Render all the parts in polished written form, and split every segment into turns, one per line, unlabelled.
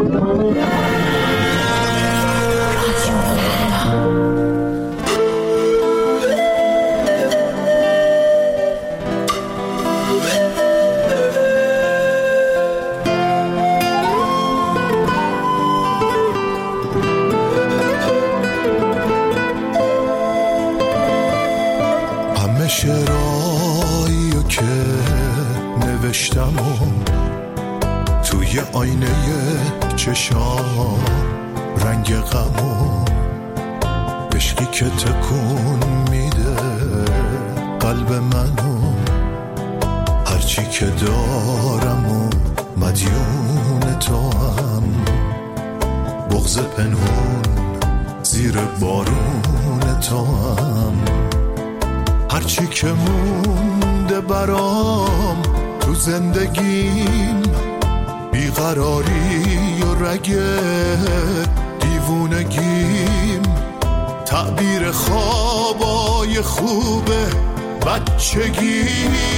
شعرهایی که نوشتم و توی آینه چشام رنگ غم و عشقی که تکون میده قلب منو، هرچی که دارم و مدیون تو هم، بغض پنهون زیر بارون تو هم، هرچی که مونده برام تو زندگیم، بیقراری و رگ دیوونگیم، تعبیر خوابای خوب بچگیم،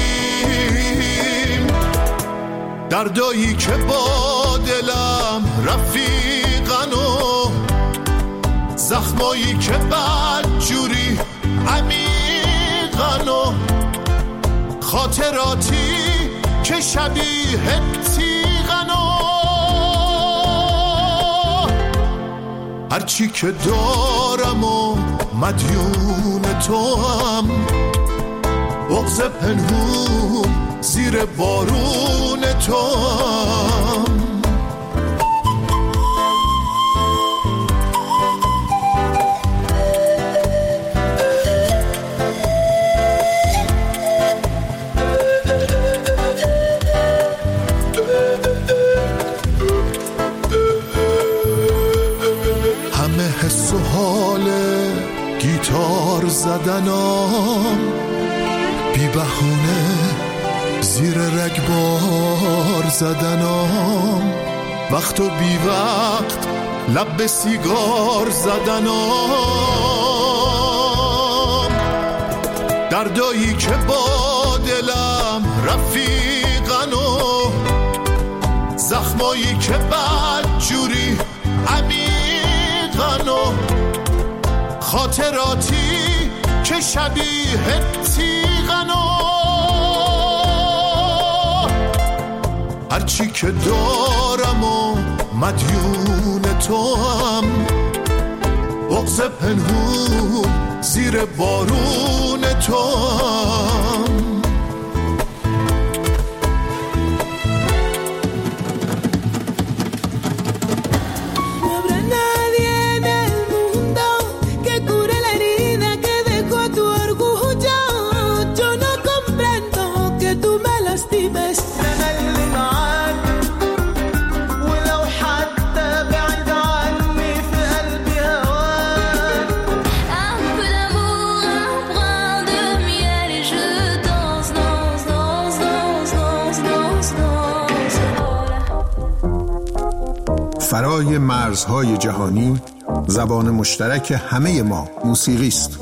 دردایی که با دلم رفیقن و زخمایی که بدجوری عمیقن و خاطراتی که شبیه تیغن و هرچی که دارم و مدیون تو هم، بغض پنهون زیر بارون تو هم. حس و حال گیتار زدنام، بی بهونه زیر رگبار زدنام، وقت و بی وقت لب به سیگار زدنام، دردایی که با دلم رفیقن و زخمایی که بدجوری عمیقن و خاطراتی که شبیه تیغن و هرچی که دارم و مدیون تو هم، بغض پنهون زیر بارون تو هم.
فرای مرزهای جهانی، زبان مشترک همه ما موسیقی است.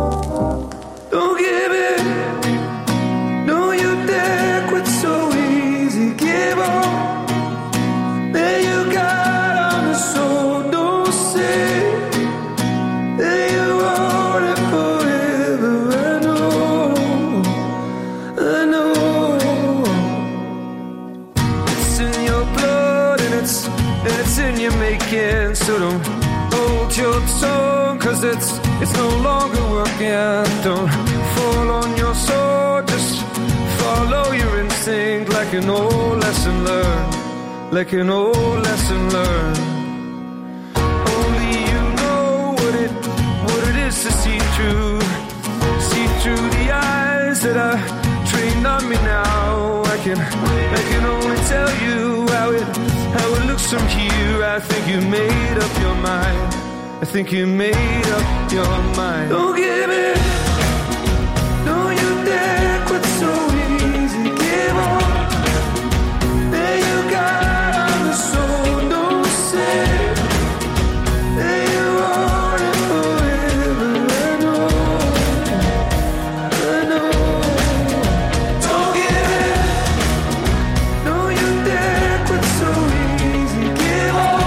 So don't hold your tongue, 'cause it's no longer working. Don't fall on your sword, just follow your instinct, like an old lesson learned, like an old lesson learned. Only you know what it is to see through the eyes that are trained on me now. I can only tell you how it looks from here. I think you made up your mind. I think you made up your mind. Don't give it. Don't you dare quit so easy. Give up. There you got on the soul. Don't say that you want it forever. I know. I know. Don't give it. Don't you dare quit so easy. Give up.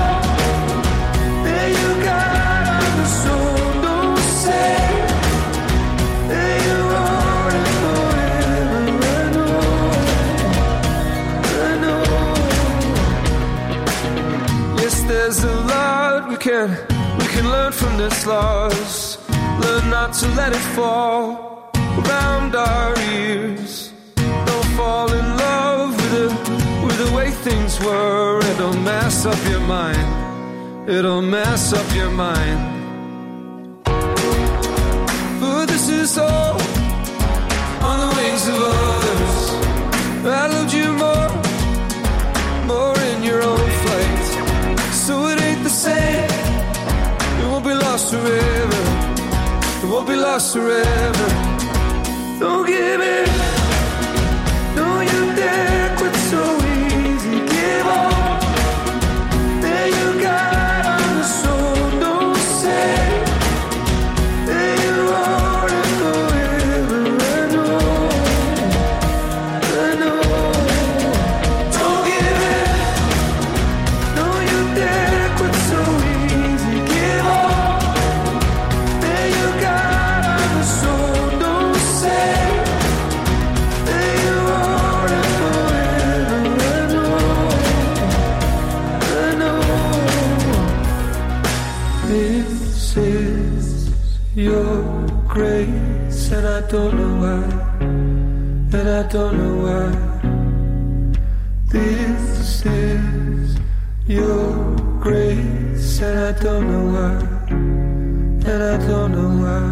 there's a lot we can learn from this loss. Learn not to let it fall around our ears. Don't fall in love with the way things were. It'll mess up your mind. It'll mess up your mind. But this is all on the wings of others. I loved you more in your own flight. So it ain't the same. It won't be lost forever. It won't be lost forever. Don't give in. Don't you dare quit so easy. Give up. There you got on the soul. Don't say that you're running forever. I know. Don't give in. Don't you dare quit so easy. Give up. There you got on the soul. Don't say that you're running forever. I know. This is your grace, and I don't know why. And I don't know why. This is your grace, and I don't know why. And I don't know why.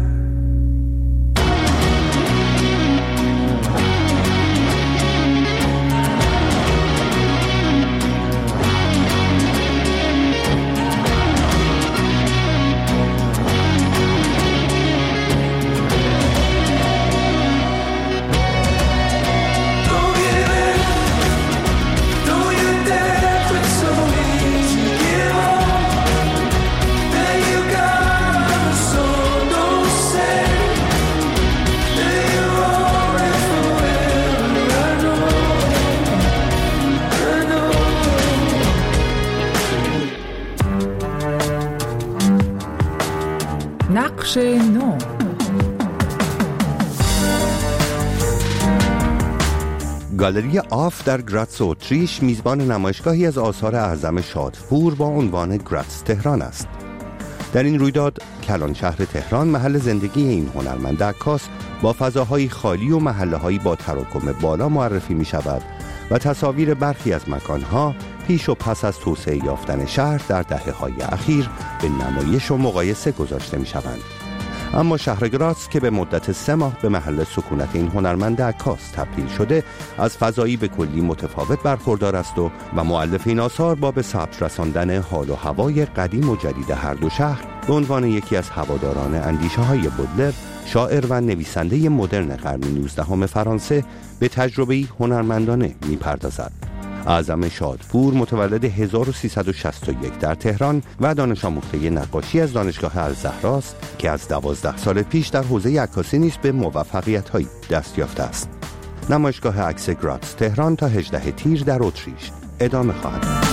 Don't give in. Don't you dare quit so easy. Give up. There you got on the soul. Don't say that you're running forever. I know.
نقش نو.
گالری آف در گراتس اتریش میزبان نمایشگاهی از آثار اعظم شادپور با عنوان گراتس تهران است. در این رویداد کلان شهر تهران محل زندگی این هنرمند عکاس با فضاهای خالی و محله‌هایی با تراکم بالا معرفی می شود و تصاویر برخی از مکانها پیش و پس از توسعه یافتن شهر در دهه‌های اخیر به نمایش و مقایسه گذاشته می شوند. اما شهر گراتس که به مدت 3 ماه به محل سکونت این هنرمند عکاس تبدیل شده، از فضایی به کلی متفاوت برخوردار است و مؤلف این آثار با به ثبت رساندن حال و هوای قدیم و جدید هر دو شهر به عنوان یکی از هواداران اندیشه‌های بودلر، شاعر و نویسنده مدرن قرن 19 فرانسه، به تجربه‌ای هنرمندانه می‌پردازد. اعظم شادپور متولد 1361 در تهران و دانش آموخته نقاشی از دانشگاه الزهراست که از 12 سال پیش در حوزه عکاسی نیز به موفقیت‌هایی دست یافته است. نمایشگاه عکس گراتس تهران تا 18 تیر در اتریش ادامه خواهد داشت.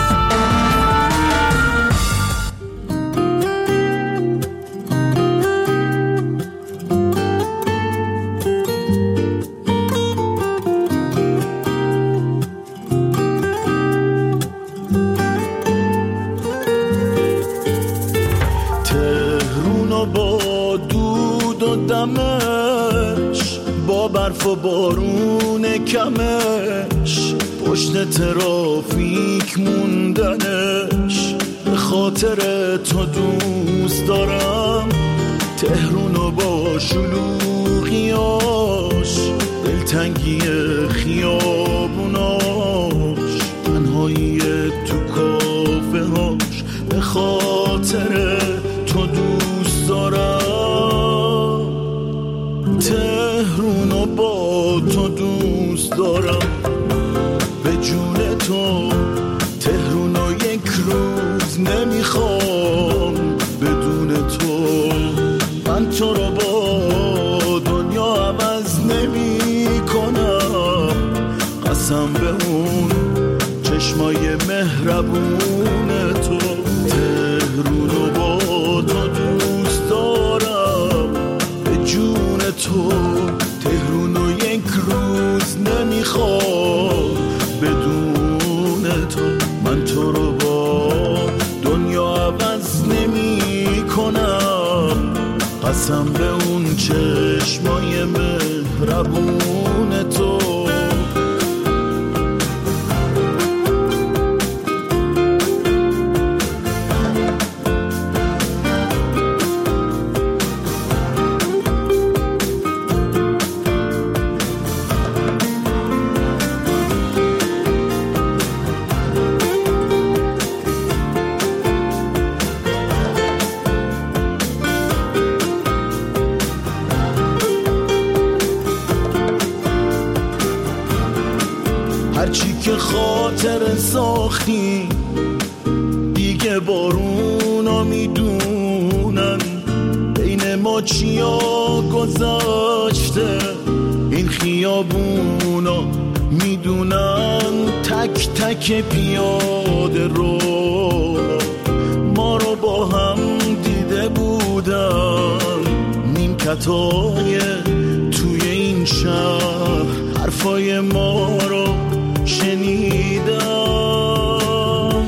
با برف و بارون کمش، پشت ترافیک موندنش، به خاطر تو دوست دارم تهرونو با شلوغیاش، دلتنگی خیابوناش، تنهایی تو کافه هاش، به خاطر تو دوست دارم تهرونو با تو دوست دارم، به جون تو تهرونو یک روز نمیخوام بدون تو، من تو رو با دنیا عوض نمی کنم، قسم به اون چشمای مهربون تو، تهرونو با تو دوست دارم، به جون تو تهرونو یک روز نمیخوام بدون تو، من تو رو با قسم به اون چشمای مهربون تو. هرچی که خاطر ساختی دیگه بارونا میدونن، بین ما چیا گذاشته این خیابونا میدونن. تک تک پیاده رو ما رو با هم دیده بودن، نیمکتای توی این شهر حرفای ما رو شنیدم.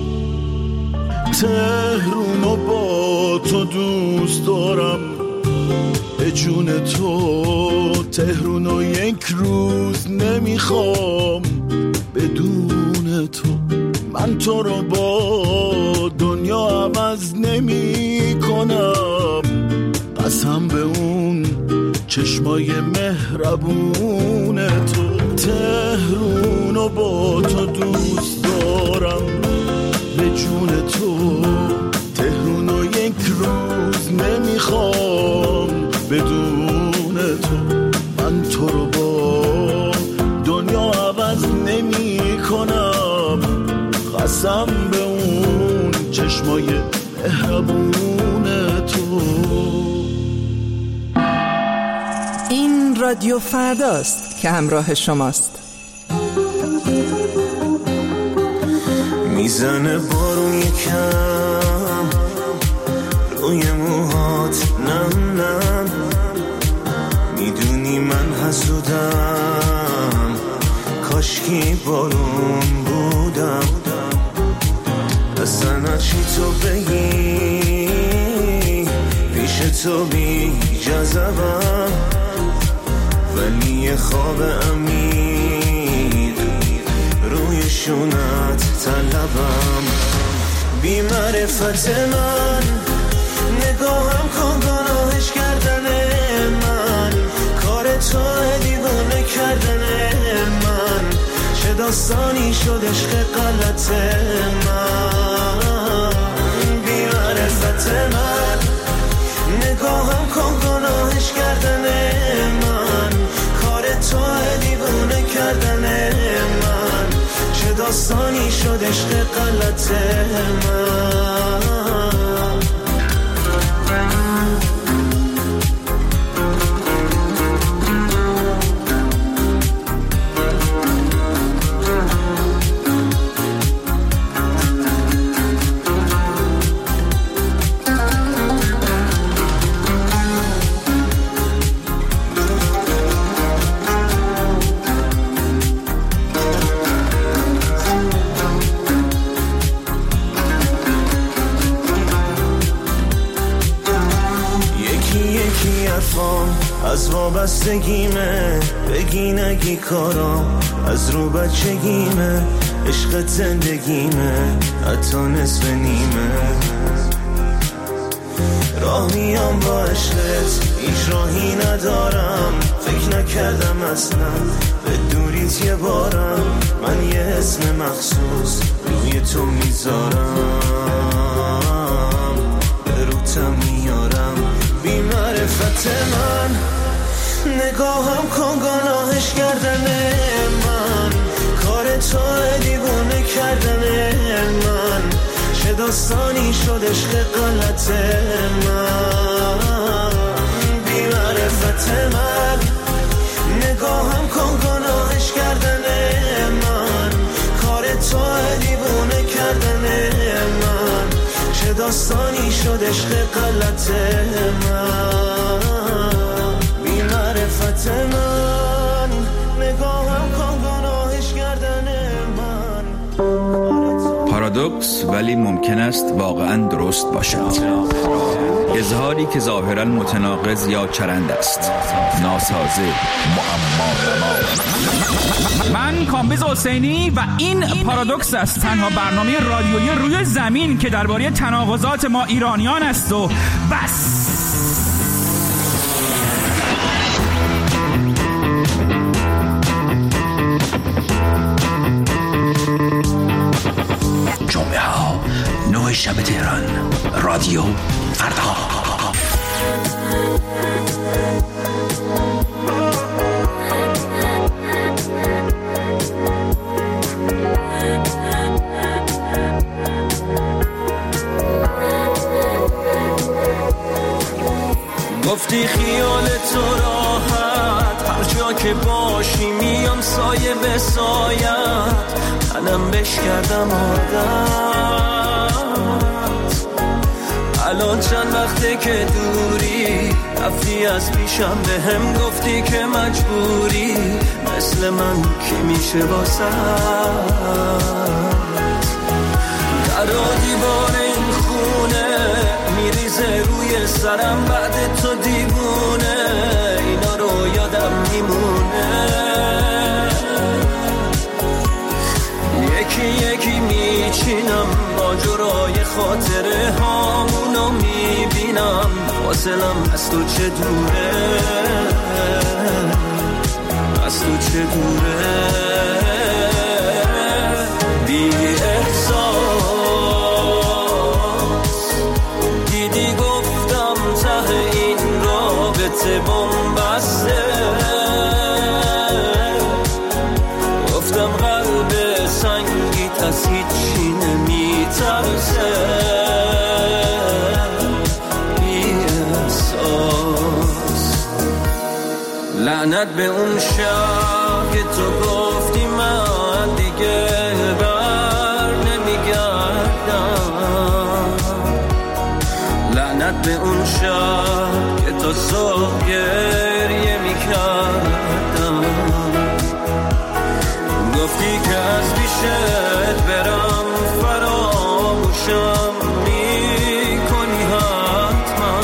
تهرونو با تو دوست دارم به جون تو، تهرونو یک روز نمیخوام بدون تو. من تو رو با دنیا عوض نمی کنم، قسم به اون چشمای مهربون تو. تهرونو با تو دوست دارم به جون تو، تهرونو یک روز نمیخوام بدون تو. من تو رو با دنیا عوض نمی کنم، قسم به اون چشمای مهربون تو.
این رادیو فرداست که همراه شماست.
میزنه بارون یکم روی موهات نم نم، میدونی من حسودم کاشکی بارون بودم. اصلا چی تو بگی پیش تو بی جذبم، ولی خواب امید روی شونت طلبم. بی معرفت من نگاهم کن گناهش کردن من، کار تو دیوانه کردن من. چه داستانی شد عشق غلط من. بی معرفت من نگاهم کن گناهش کردن من، کار تو دیوانه کردن من. چه داستانی شد عشق غلط من. از وابستگیمه بگی نگی کارام، از رو بچگیمه عشق زندگیمه حتی نصف نیمه. راه میام با عشقت هیچ راهی ندارم، فکر نکردم اصلا به دوریت یه بارم. من یه اسم مخصوص روی تو میذارم، به روتم میارم. بی معرفت من نگاهم کن گناهش کردن من، کار تو دیوانه کردن من. چه داستانی شد عشق غلط من. بی معرفت من نگاهم کن گناهش کردن من، کار تو دیوانه کردن من. چه داستانی شد عشق غلط من. بی معرفت من نگاهم کن گناهش کردن من.
پارادوکس ولی ممکن است واقعا درست باشد. اظهاری که ظاهراً متناقض یا چرند است، ناسازه، معما. من کامبیز حسینی و این پارادوکس است، تنها برنامه رادیویی روی زمین که درباره تناقضات ما ایرانیان است و بس.
جمعه ها 9 شب تهران، رادیو فردا.
گفتی خیال تو راحت، هر جا که باشی میام سایه به سایت، منم بش کردم عادت. الان چند وقته که دوری، رفتی از پیشم به هم گفتی که مجبوری، مثل من کی میشه واسه در دیوار این خونه میریزه روی سرم، بعد تو دیوونه اینا رو یادم میمونه. یکی یکی میچینم ماجرای خاطره هامونو میبینم، فاصلم از تو چه دوره، از تو چه دوره. بی احساس دیدی گفتم ته این رابطه بنبسته، گفتم قلب سنگیت از هیچی نمیترسه. بی احساس لعنت به اون شب که تو گفتی من دیگه بر نمیگردم، لعنت به اون شب که تو صبح گریه میکردم. گفتی که از پیشت برم فراموشم میکنی حتما،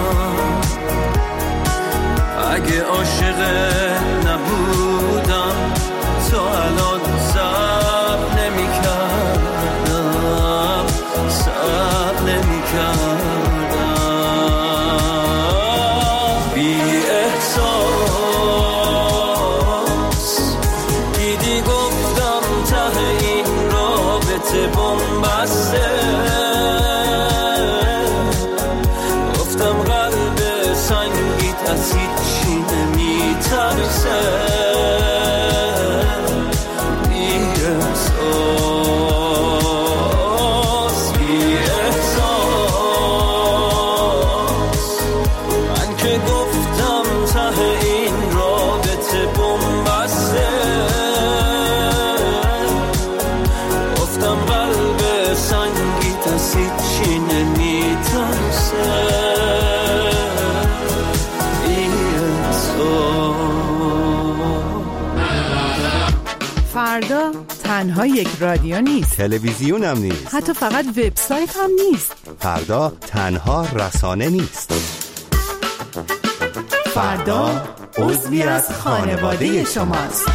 اگه عاشقت نبودم تو الان صبر نمیکردم، صبر نمیکردم. بی احساس دیدی گفتم ته این رابطه بنبسته، گفتم قلب سنگیت از هیچی نمیترسه. بی احساس، بی احساس من که گفتم ته این رابطه بنبسته، گفتم قلب سنگیت از هیچی نمیترسه.
فردا تنها یک رادیو نیست،
تلویزیون هم نیست،
حتی فقط وبسایت هم نیست.
فردا تنها رسانه نیست،
فردا عضوی از خانواده شماست.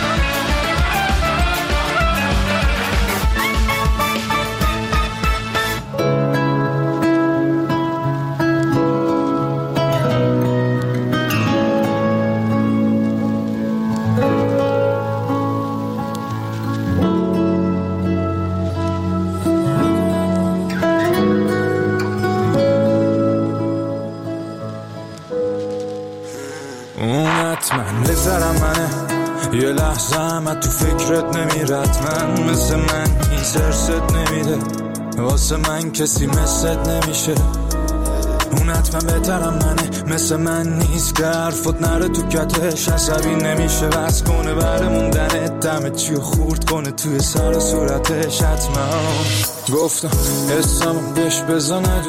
من بذارم منه یه لحظه همه تو فکرت نمیرد، من مثل من هیچ ارست نمیده، واسه من کسی مثلت نمیشه. اون حتما بهترم منه، مثل من نیست که حرفت نره تو کتش، عصبی نمیشه بس کنه بره موندنت، دمه چیو خورد کنه توی سر صورتش. حتما گفتم اسمم بهش بزا ندونه،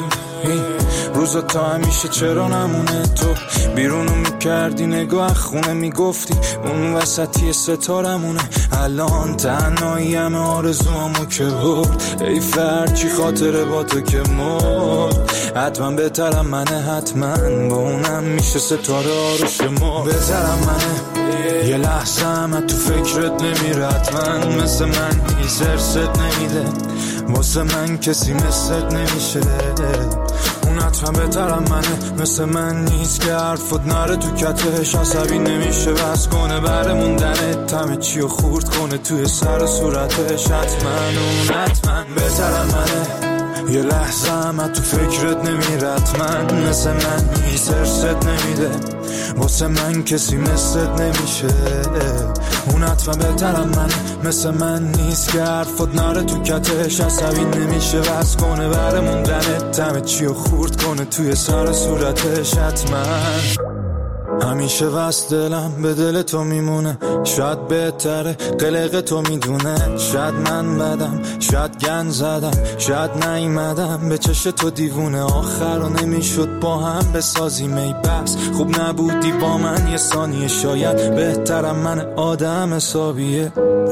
روزا تا همیشه چرا نمونه؟ تو بیرونو میکردی نگاه خونه میگفتی اون وسطی ستارمونه. الان تنهایی همه آرزوامو که برد، ای فرچی خاطره با تو که مرد. حتما بهترم منه، حتما با اونم میشه ستاره آروش ما. بهترم منه، یه لحظه هم تو فکرت نمیره. حتما مثل من هیچ نمیده، واسه من کسی مثلت نمیشه. اون حتما بهترم منه، مثل من نیست که حرفت نره تو کتش. عصبی نمیشه بس کنه بره موندنت، همه چی رو خورد کنه توی سر صورتش. حتما اون حتما بهترم منه، یه لحظه هم تو فکرت نمیره. حتما مثل من هیچ نمیده، واسه من کسی مثلت نمیشه. اون حتما بهترم منه، مثل من نیست که حرفت نره تو کتش. عصبی نمیشه بس کنه بره موندنت، همه چی رو خورد کنه توی سر صورتش. حتما همیشه واسه دلم به دل تو میمونه، شاید بهتره قلق تو میدونه. شاید من بدم، شاید گن زدم، شاید نیومدم به چش تو دیوونه. آخر رو نمیشد با هم بسازیم ای بس، خوب نبودی با من یه ثانیه. شاید بهترم من آدم حسابیه.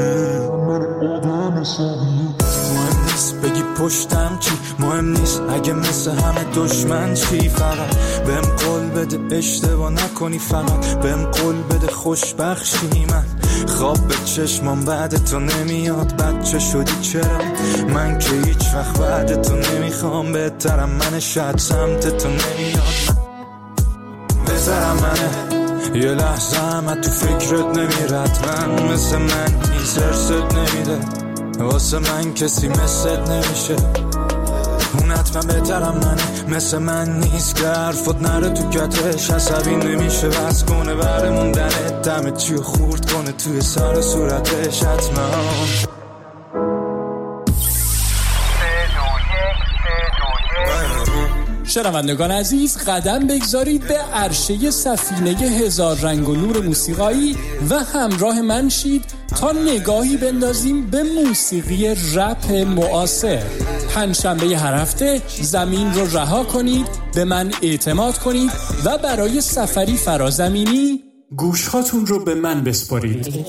مهم نیست بگی پشتم چی، مهم نیست اگه مثل همه دشمن چی. فقط بهم قول بده اشتباه نکنی، فقط بهم قول بده خوشبخشی. من خواب به چشمام بعد تو نمیاد، بچه شدی چرا؟ من که هیچ وقت بعد تو نمیخوام. بهترم منه، شاید سمت تو نمیاد. بهترم منه، یه لحظه هم تو فکرت نمیره. حتما مثل من هیچ ارست نمیده، واسه من کسی مثلت نمیشه. اون حتما بهترم منه، مثل من نیست که حرفت نره تو کتش. عصبی نمیشه بس کنه بره موندنت، همه چی رو خورد کنه توی سر صورتش. حتما
شنوندگان عزیز، قدم بگذارید به عرشه سفینه هزار رنگ و نور موسیقایی و همراه من شید تا نگاهی بندازیم به موسیقی رپ معاصر. پنجشنبه هر هفته زمین رو رها کنید، به من اعتماد کنید و برای سفری فرازمینی گوشهاتون رو به من بسپارید.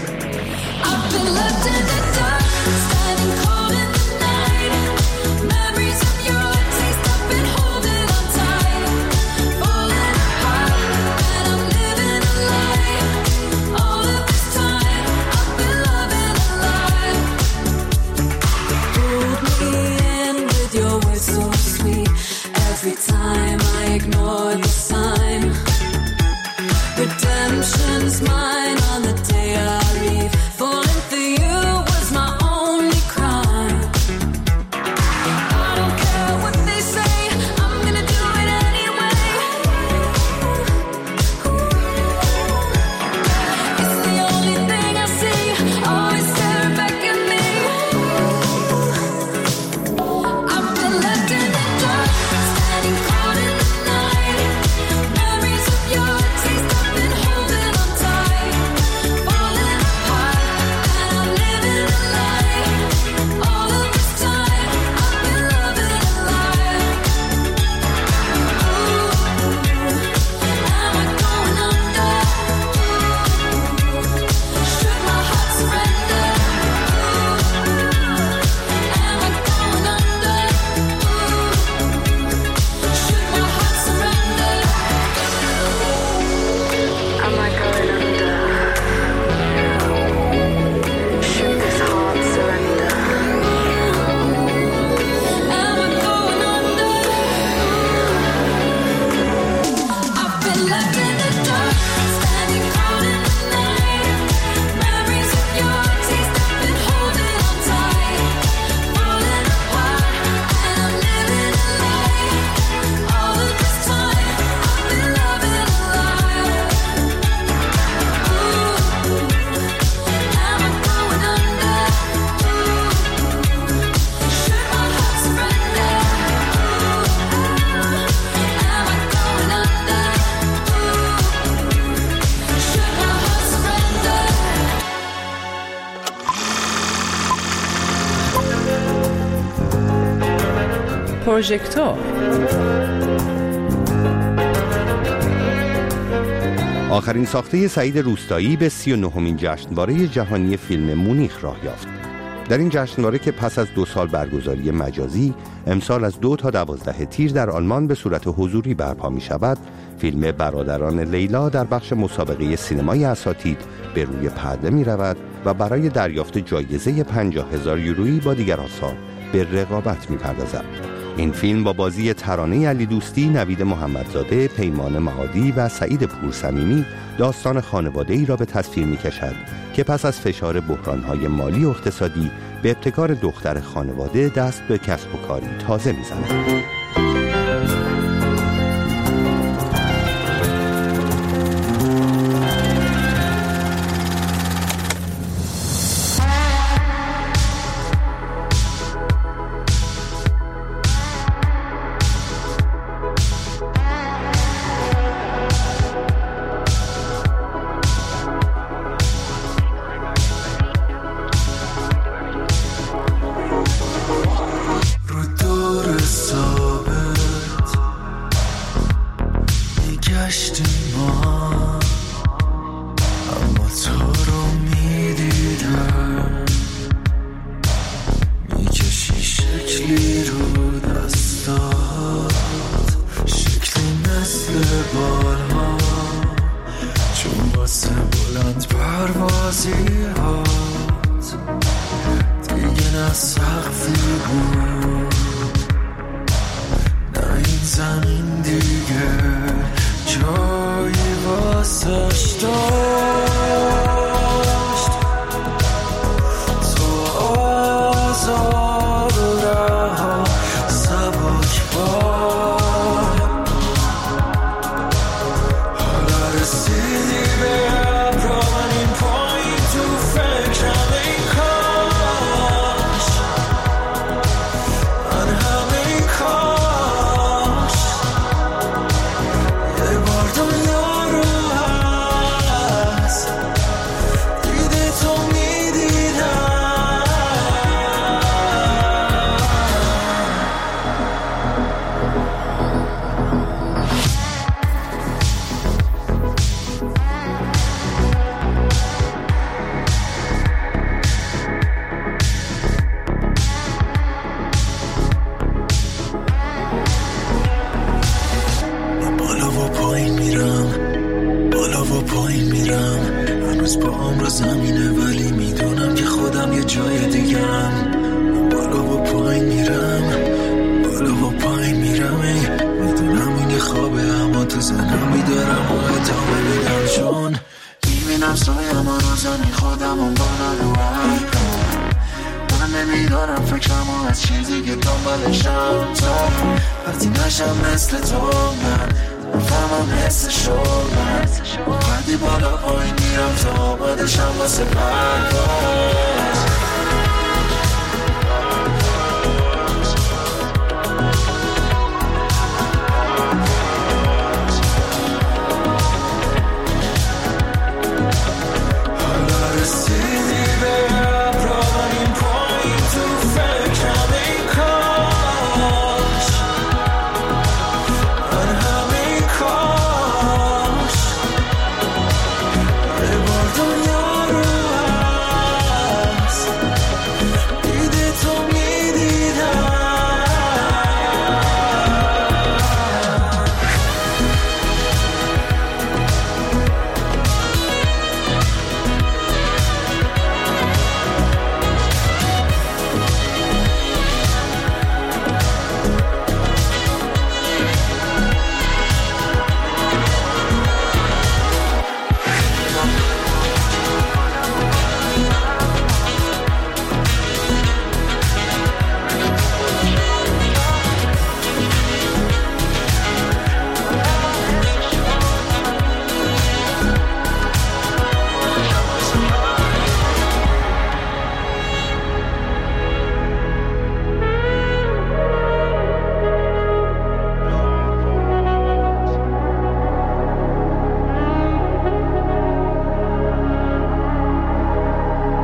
Left in the dark, standing cold in the night.
پروژکتور.
آخرین ساخته سعید روستایی به 39مین جشنواره جهانی فیلم مونیخ راه یافت. در این جشنواره که پس از 2 سال برگزاری مجازی، امسال از 2 تا 12 تیر در آلمان به صورت حضوری برپا می شود، فیلم برادران لیلا در بخش مسابقه سینمای اساتید به روی پرده می رود و برای دریافت جایزه 50,000 یورویی با دیگر آثار به رقابت می پردازد. این فیلم با بازی ترانه علی دوستی، نوید محمدزاده، پیمان معادی و سعید پورصمیمی داستان خانواده‌ای را به تصویر می‌کشد که پس از فشار بحران‌های مالی و اقتصادی به ابتکار دختر خانواده دست به کسب و کاری تازه می‌زند.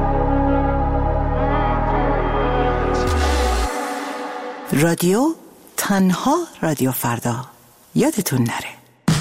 رادیو
تنها رادیو فردا یادتون نره.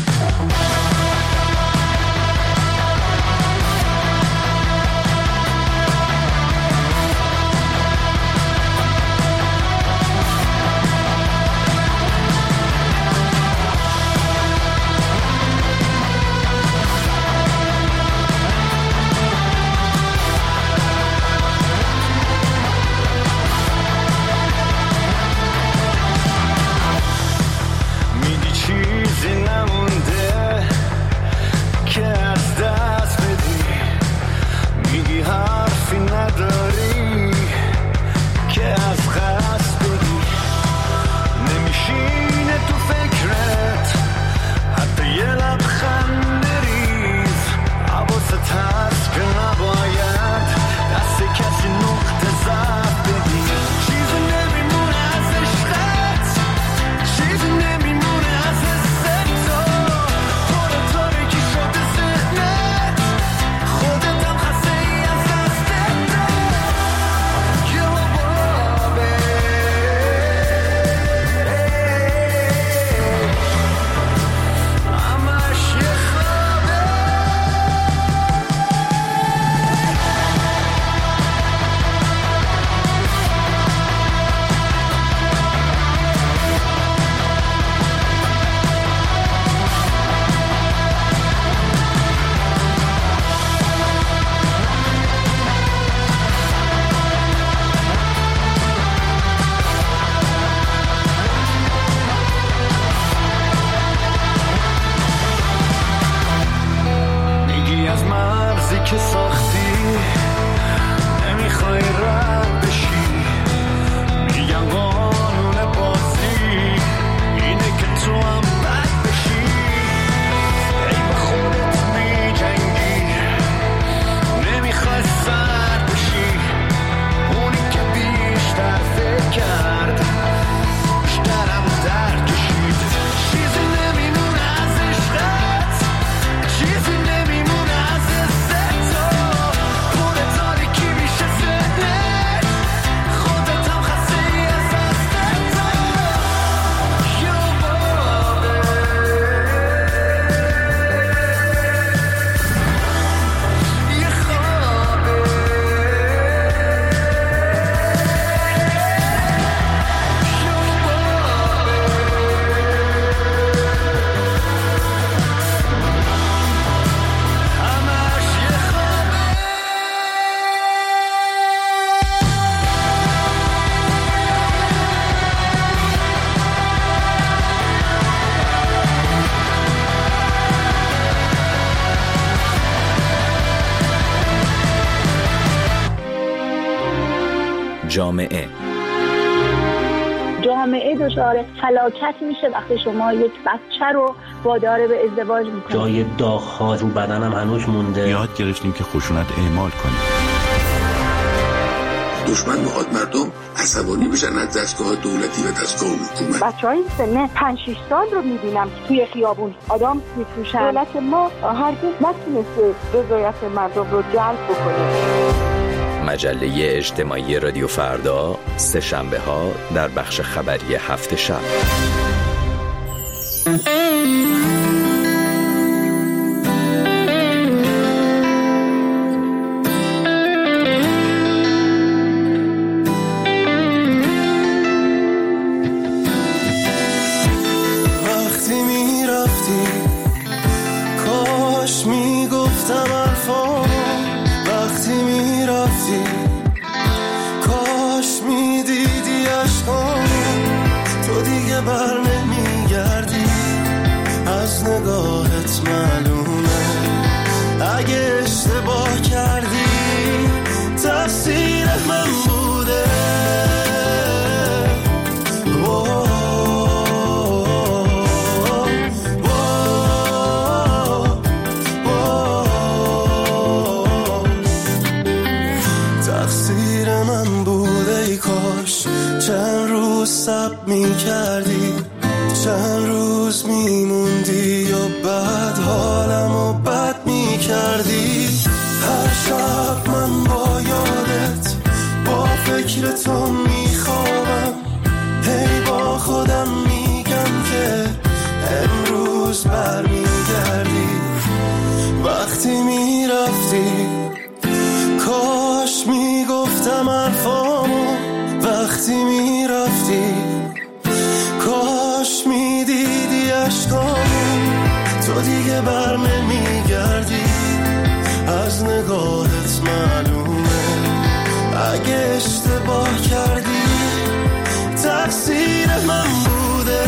جامعه دچار فلاکت میشه وقتی شما یک بچه رو وادار به ازدواج میکنید.
جای داغ‌ها رو بدنم هنوز مونده.
یاد گرفتیم که خشونت اعمال کنیم.
دشمن میخواد مردم عصبانی بشن از دستگاه دولتی و دستگاه حکومت.
بچهای سن 5-6 سال رو میبینم که توی خیابون آدم میفروشن. دولت ما هرگز نتونسته رضایت مردم رو جلب بکنه.
مجله اجتماعی رادیو فردا سه شنبه ها در بخش خبری هفت شب.
وقتی میرفتی کاش میگفتم الفا، وقتی میرفتی کاش میدیدی عشقام، تو دیگه بر نمیگردی، از نگاهت معلومه اگه اشتباه کردی تقصیر من بوده. تقصیر من بوده، ای کاش چند روز صبر میکردی، چند روز میموندی و بعد حالمو بد میکردی. هر شب من با یادت با فکر تو میخوابم، هی با خودم روز برمیگردی. وقتی میرفتی کاش میگفتم حرفامو. وقتی میرفتی کاش میدیدی عشقامو. تو دیگه بر نمیگردی، از نگاهت معلومه. اگه اشتباه کردی تقصیر من بوده.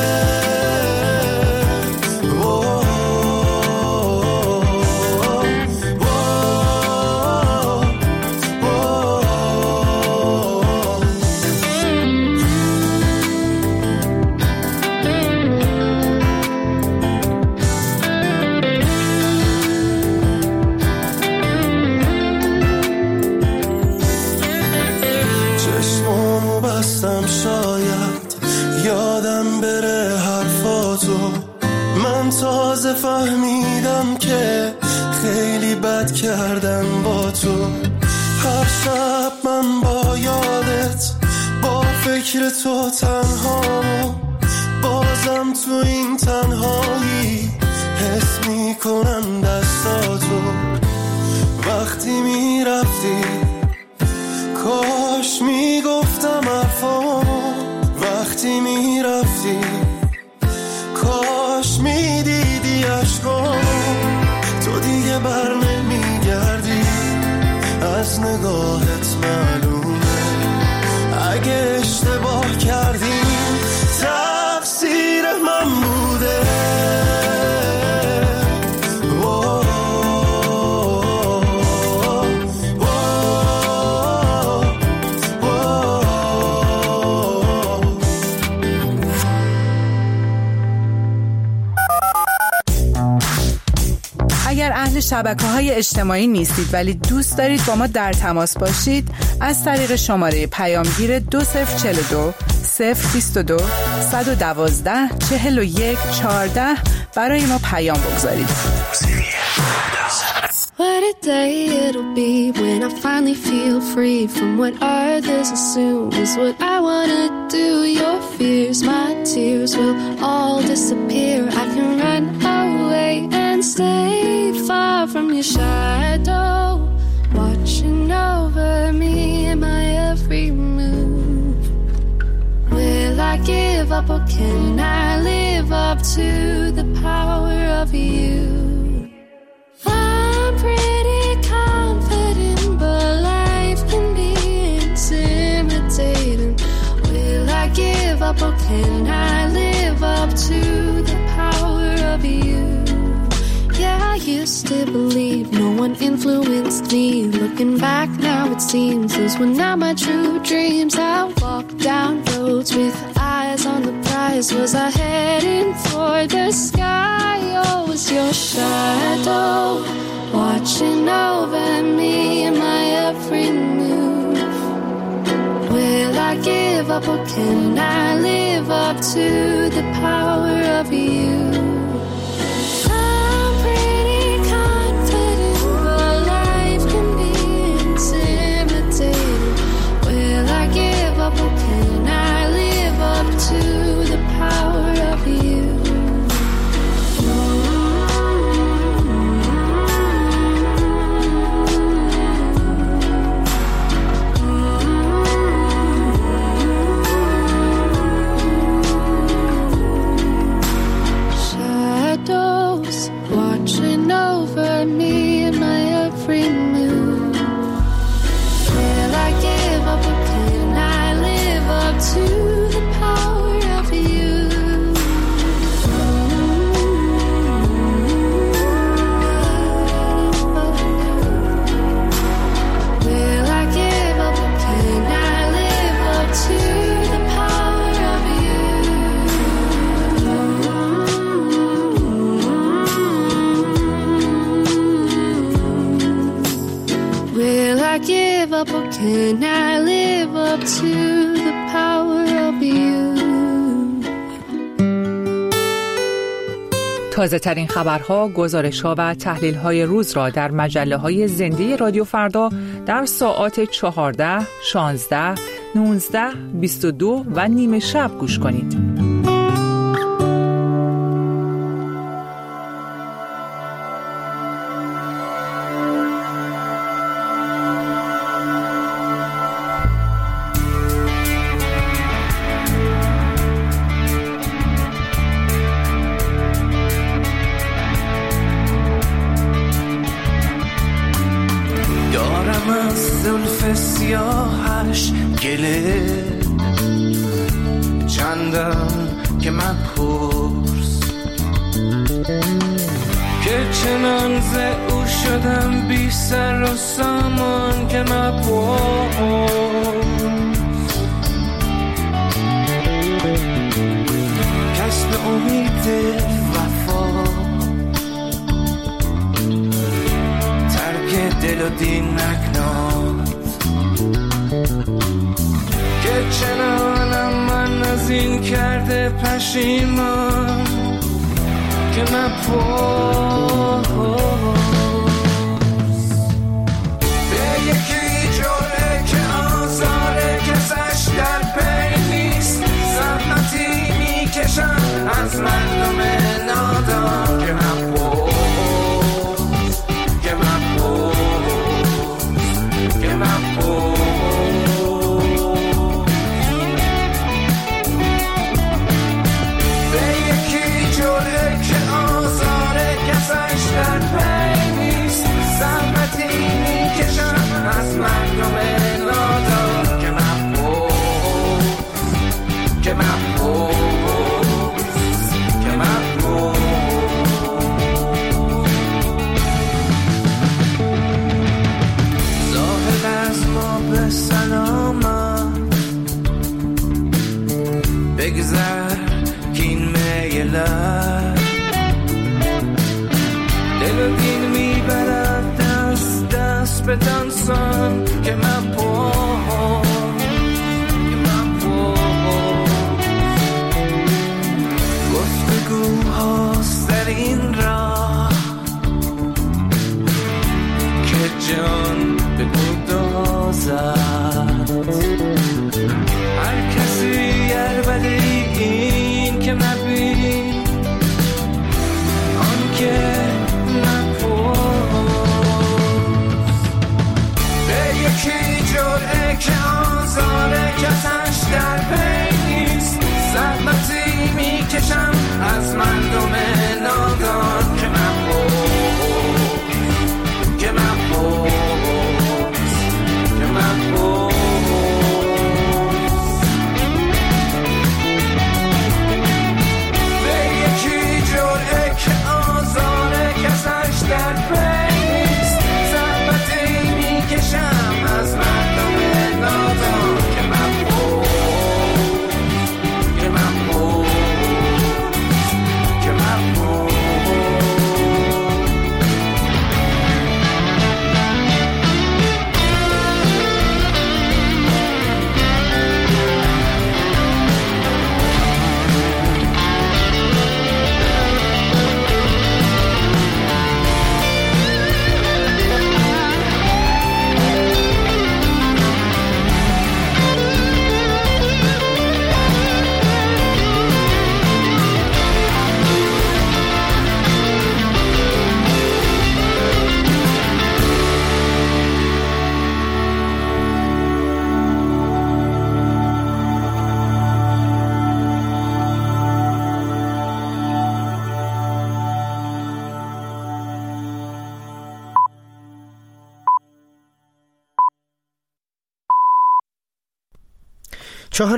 تازه فهمیدم که خیلی بد کردم با تو. هر شب من با یادت، با فکر تو تنها، بازم تو این تنهایی حس میکنم دستاتو. وقتی میرفتی کاش میگفتم حرفامو. وقتی میرفتی کاش میدیدی عشقامو. تو دیگه بر نمیگردی، از نگاهت معلومه. اگه اشتباه کردیم تقصیر من بوده.
اگر اهل شبکه‌های اجتماعی نیستید ولی دوست دارید با ما در تماس باشید، از طریق شماره پیامگیر 2042 022 112 41 14 برای ما پیام بگذارید.
What a day it'll be when I finally feel free from what others assume is what I wanna do. Your fears, my tears will all disappear. I can run away and stay far from your shadow, watching over me in my every move. Will I give up or can I live up to the power of you? I'm pretty confident, but life can be intimidating. Will I give up or can I live up to the power of you? Yeah, I used to believe no one influenced me. Looking back now it seems those were not my true dreams. I walked down roads with eyes on the prize. Was I heading for the sky or was your shadow watching over me in my every move? Will I give up or can I live up to the power of you? I'm pretty confident, but life can be intimidating. Will I give up or can I live up to the power of you? Watching over me in my every move. Will I give up or can I live up to the power of you? Will I give up or can I live up to the power of you? Will I give up or can I live up to the power of you?
تازه ترین خبرها، گزارش‌ها و تحلیل‌های روز را در مجله‌های زنده رادیو فردا در ساعات 14، 16، 19، 22 و نیم شب گوش کنید.
ببندم که من پرس که چنان ز او شدم بی سر و سامان که من پرس کسب امید وفا ترک دل و دین نکناد که چنانم من از این کرده پشیمان که من پرس به یکی جوره که آزاره کسش در پی نیست زحمتی میکشم از مردم نادان که من پرس که من پرس که من پرس به یکی جوره که آزاره کسش در پی نیست زحمتی میکشم از مردم نادان که من پرس که من پرس که من پرس ظاهر از ما به سلامت بگذر کین میلت دل و دین میبرد دست دست به دانسان که من پرس